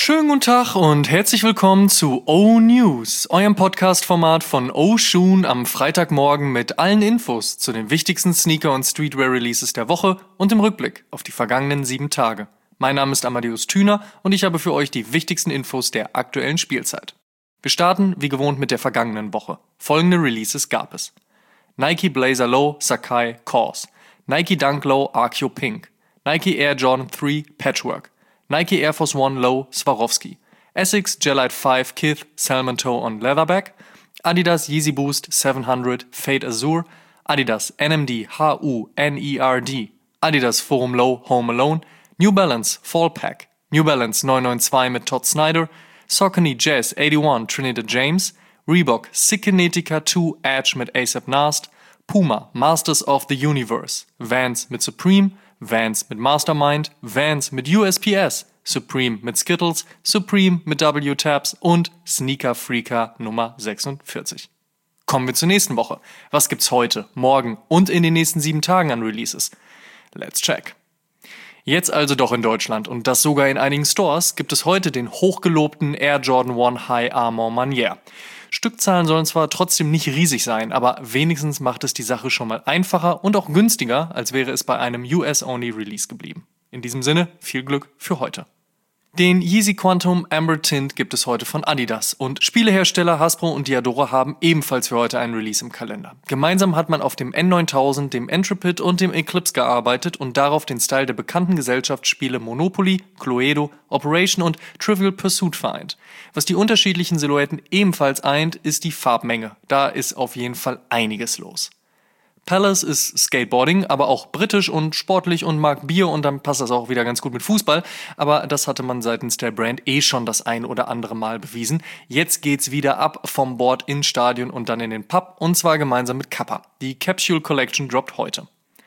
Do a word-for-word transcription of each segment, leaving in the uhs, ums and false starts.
Schönen guten Tag und herzlich willkommen zu O-News, eurem Podcast-Format von O-Shoon am Freitagmorgen mit allen Infos zu den wichtigsten Sneaker- und Streetwear-Releases der Woche und im Rückblick auf die vergangenen sieben Tage. Mein Name ist Amadeus Thüner und ich habe für euch die wichtigsten Infos der aktuellen Spielzeit. Wir starten wie gewohnt mit der vergangenen Woche. Folgende Releases gab es: Nike Blazer Low Sacai Cause, Nike Dunk Low Archeo Pink, Nike Air Jordan drei Patchwork, Nike Air Force One Low Swarovski, Essex Gelite fünf Kith Salmon Toe on Leatherback, Adidas Yeezy Boost siebenhundert Fade Azure, Adidas N M D H U N E R D, Adidas Forum Low Home Alone, New Balance Fall Pack, New Balance neunhundertzweiundneunzig mit Todd Snyder, Saucony Jazz einundachtzig Trinidad James, Reebok Cincinnati zwei Edge mit A$AP Nast, Puma Masters of the Universe, Vans mit Supreme, Vans mit Mastermind, Vans mit U S P S, Supreme mit Skittles, Supreme mit W-Tabs und Sneaker Freaker Nummer sechsundvierzig. Kommen wir zur nächsten Woche. Was gibt's heute, morgen und in den nächsten sieben Tagen an Releases? Let's check. Jetzt also doch in Deutschland und das sogar in einigen Stores gibt es heute den hochgelobten Air Jordan eins High Armor Manière. Stückzahlen sollen zwar trotzdem nicht riesig sein, aber wenigstens macht es die Sache schon mal einfacher und auch günstiger, als wäre es bei einem U S-Only-Release geblieben. In diesem Sinne, viel Glück für heute. Den Yeezy Quantum Amber Tint gibt es heute von Adidas und Spielehersteller Hasbro und Diadora haben ebenfalls für heute einen Release im Kalender. Gemeinsam hat man auf dem N neuntausend, dem Intrepid und dem Eclipse gearbeitet und darauf den Style der bekannten Gesellschaftsspiele Monopoly, Cluedo, Operation und Trivial Pursuit vereint. Was die unterschiedlichen Silhouetten ebenfalls eint, ist die Farbmenge. Da ist auf jeden Fall einiges los. Palace ist Skateboarding, aber auch britisch und sportlich und mag Bier und dann passt das auch wieder ganz gut mit Fußball. Aber das hatte man seitens der Brand eh schon das ein oder andere Mal bewiesen. Jetzt geht's wieder ab vom Board ins Stadion und dann in den Pub und zwar gemeinsam mit Kappa. Die Capsule Collection droppt heute.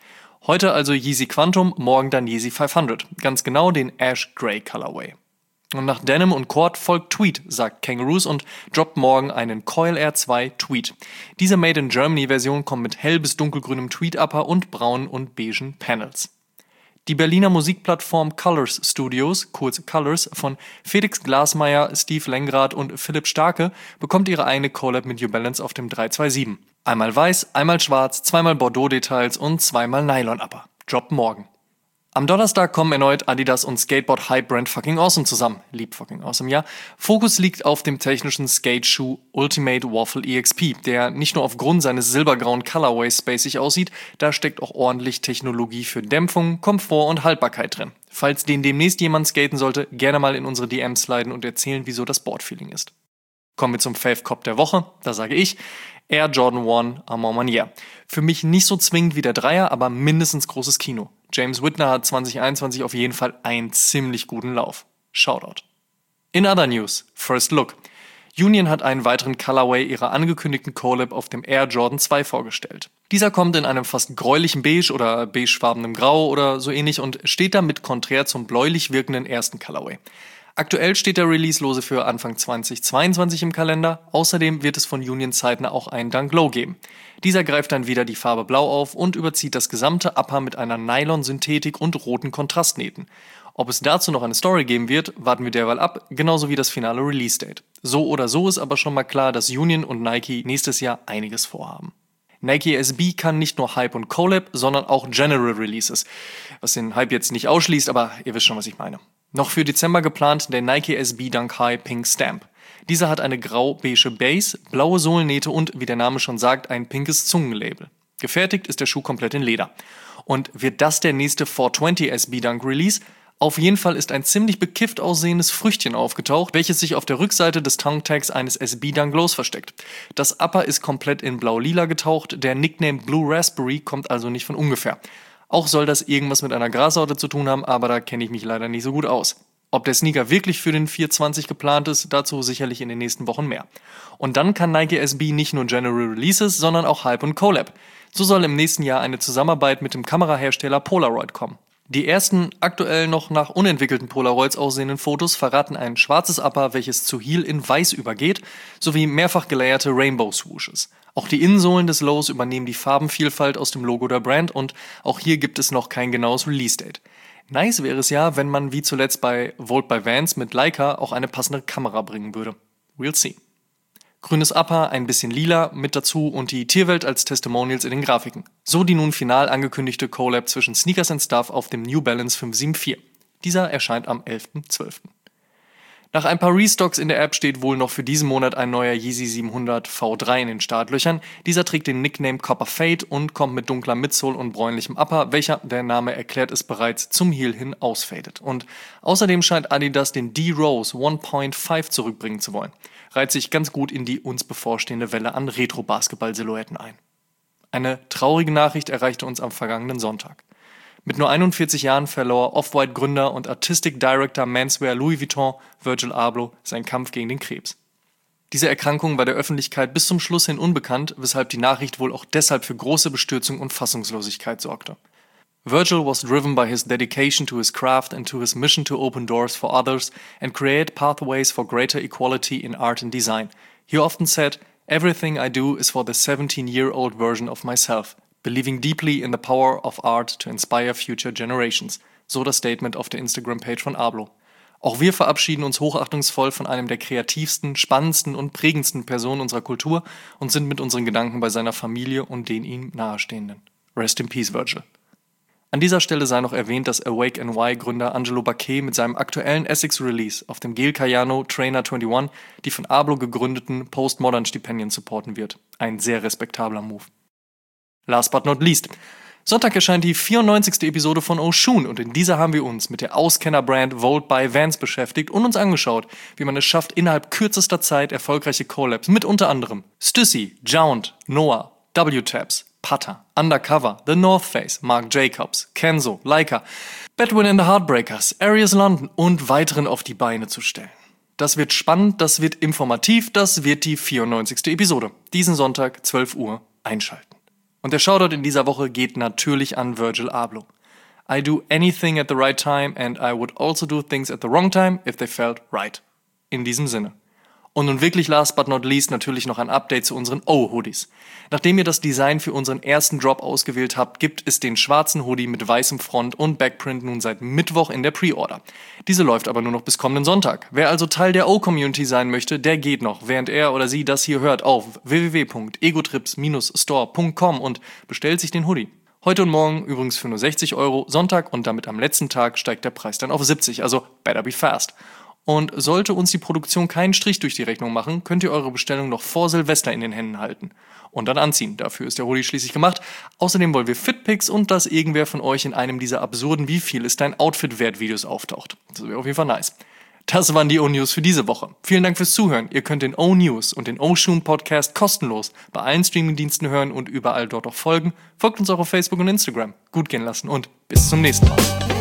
Heute also Yeezy Quantum, morgen dann Yeezy fünfhundert. Ganz genau den Ash Grey Colorway. Und nach Denim und Cord folgt Tweed, sagt Kangaroos und droppt morgen einen Coil Air zwei Tweed. Diese Made in Germany Version kommt mit hell bis dunkelgrünem Tweed Upper und braunen und beigen Panels. Die Berliner Musikplattform Colors Studios, kurz Colors, von Felix Glasmeier, Steve Lengrad und Philipp Starke bekommt ihre eigene Collab mit New Balance auf dem drei zwei sieben. Einmal weiß, einmal schwarz, zweimal Bordeaux-Details und zweimal Nylon Upper. Droppt morgen. Am Donnerstag kommen erneut Adidas und Skateboard-Hype-Brand Fucking Awesome zusammen. Lieb Fucking Awesome, ja. Fokus liegt auf dem technischen Skate-Schuh Ultimate Waffle E X P, der nicht nur aufgrund seines silbergrauen Colorways spacig aussieht, da steckt auch ordentlich Technologie für Dämpfung, Komfort und Haltbarkeit drin. Falls den demnächst jemand skaten sollte, gerne mal in unsere D Ms sliden und erzählen, wieso das Board-Feeling ist. Kommen wir zum Fave-Cop der Woche, da sage ich Air Jordan eins Armor Manière. Für mich nicht so zwingend wie der Dreier, aber mindestens großes Kino. James Whitner hat zwanzig einundzwanzig auf jeden Fall einen ziemlich guten Lauf. Shoutout. In other news, First Look. Union hat einen weiteren Colorway ihrer angekündigten Collab auf dem Air Jordan zwei vorgestellt. Dieser kommt in einem fast gräulichen Beige oder beigefarbenem Grau oder so ähnlich und steht damit konträr zum bläulich wirkenden ersten Colorway. Aktuell steht der Release-Lose für Anfang zweitausendzweiundzwanzig im Kalender. Außerdem wird es von Union zeitnah auch einen Dunk Low geben. Dieser greift dann wieder die Farbe Blau auf und überzieht das gesamte Upper mit einer Nylon-Synthetik und roten Kontrastnähten. Ob es dazu noch eine Story geben wird, warten wir derweil ab, genauso wie das finale Release-Date. So oder so ist aber schon mal klar, dass Union und Nike nächstes Jahr einiges vorhaben. Nike S B kann nicht nur Hype und Collab, sondern auch General Releases. Was den Hype jetzt nicht ausschließt, aber ihr wisst schon, was ich meine. Noch für Dezember geplant der Nike S B Dunk High Pink Stamp. Dieser hat eine grau-beige Base, blaue Sohlennähte und, wie der Name schon sagt, ein pinkes Zungenlabel. Gefertigt ist der Schuh komplett in Leder. Und wird das der nächste vierhundertzwanzig S B Dunk Release? Auf jeden Fall ist ein ziemlich bekifft aussehendes Früchtchen aufgetaucht, welches sich auf der Rückseite des Tongue Tags eines S B Dunk Lows versteckt. Das Upper ist komplett in blau-lila getaucht, der Nickname Blue Raspberry kommt also nicht von ungefähr. Auch soll das irgendwas mit einer Grassorte zu tun haben, aber da kenne ich mich leider nicht so gut aus. Ob der Sneaker wirklich für den vierhundertzwanzig geplant ist, dazu sicherlich in den nächsten Wochen mehr. Und dann kann Nike S B nicht nur General Releases, sondern auch Hype und Collab. So soll im nächsten Jahr eine Zusammenarbeit mit dem Kamerahersteller Polaroid kommen. Die ersten aktuell noch nach unentwickelten Polaroids aussehenden Fotos verraten ein schwarzes Upper, welches zu Heel in weiß übergeht, sowie mehrfach gelayerte Rainbow-Swooshes. Auch die Innensohlen des Lows übernehmen die Farbenvielfalt aus dem Logo der Brand und auch hier gibt es noch kein genaues Release-Date. Nice wäre es ja, wenn man wie zuletzt bei Volt by Vans mit Leica auch eine passende Kamera bringen würde. We'll see. Grünes Upper, ein bisschen lila mit dazu und die Tierwelt als Testimonials in den Grafiken. So die nun final angekündigte Collab zwischen Sneakers and Stuff auf dem New Balance fünf sieben vier. Dieser erscheint am elften zwölften Nach ein paar Restocks in der App steht wohl noch für diesen Monat ein neuer Yeezy siebenhundert V drei in den Startlöchern. Dieser trägt den Nickname Copper Fade und kommt mit dunkler Midsole und bräunlichem Upper, welcher, der Name erklärt es bereits, zum Heel hin ausfadet. Und außerdem scheint Adidas den D-Rose eins Komma fünf zurückbringen zu wollen. Reiht sich ganz gut in die uns bevorstehende Welle an Retro-Basketball-Silhouetten ein. Eine traurige Nachricht erreichte uns am vergangenen Sonntag. Mit nur einundvierzig Jahren verlor Off-White-Gründer und Artistic Director Menswear Louis Vuitton, Virgil Abloh, seinen Kampf gegen den Krebs. Diese Erkrankung war der Öffentlichkeit bis zum Schluss hin unbekannt, weshalb die Nachricht wohl auch deshalb für große Bestürzung und Fassungslosigkeit sorgte. Virgil was driven by his dedication to his craft and to his mission to open doors for others and create pathways for greater equality in art and design. He often said, "Everything I do is for the seventeen-year-old version of myself, believing deeply in the power of art to inspire future generations." So das Statement auf der Instagram-Page von Abloh. Auch wir verabschieden uns hochachtungsvoll von einem der kreativsten, spannendsten und prägendsten Personen unserer Kultur und sind mit unseren Gedanken bei seiner Familie und den ihm nahestehenden. Rest in peace, Virgil. An dieser Stelle sei noch erwähnt, dass Awake N Y-Gründer Angelo Baquet mit seinem aktuellen Essex-Release auf dem Gel Cayano Trainer einundzwanzig die von Abloh gegründeten Postmodern-Stipendien supporten wird. Ein sehr respektabler Move. Last but not least. Sonntag erscheint die vierundneunzigste Episode von Oshun und in dieser haben wir uns mit der Auskenner-Brand Volt by Vans beschäftigt und uns angeschaut, wie man es schafft, innerhalb kürzester Zeit erfolgreiche Collabs mit unter anderem Stussy, Jount, Noah, W-Tabs, Putter, Undercover, The North Face, Marc Jacobs, Kenzo, Leica, Bedouin and the Heartbreakers, Arius London und weiteren auf die Beine zu stellen. Das wird spannend, das wird informativ, das wird die vierundneunzigste Episode. Diesen Sonntag, zwölf Uhr, einschalten. Und der Shoutout in dieser Woche geht natürlich an Virgil Abloh. I do anything at the right time and I would also do things at the wrong time if they felt right. In diesem Sinne. Und nun wirklich last but not least natürlich noch ein Update zu unseren O-Hoodies. Nachdem ihr das Design für unseren ersten Drop ausgewählt habt, gibt es den schwarzen Hoodie mit weißem Front und Backprint nun seit Mittwoch in der Pre-Order. Diese läuft aber nur noch bis kommenden Sonntag. Wer also Teil der O-Community sein möchte, der geht noch, während er oder sie das hier hört, auf w w w punkt egotrips Bindestrich store punkt com und bestellt sich den Hoodie. Heute und morgen übrigens für nur sechzig Euro, Sonntag und damit am letzten Tag steigt der Preis dann auf siebzig, also better be fast. Und sollte uns die Produktion keinen Strich durch die Rechnung machen, könnt ihr eure Bestellung noch vor Silvester in den Händen halten. Und dann anziehen, dafür ist der Hoodie schließlich gemacht. Außerdem wollen wir Fitpics und dass irgendwer von euch in einem dieser absurden Wie viel ist dein Outfit wert Videos auftaucht. Das wäre auf jeden Fall nice. Das waren die O-News für diese Woche. Vielen Dank fürs Zuhören. Ihr könnt den O-News und den Oshun Podcast kostenlos bei allen Streamingdiensten hören und überall dort auch folgen. Folgt uns auch auf Facebook und Instagram. Gut gehen lassen und bis zum nächsten Mal.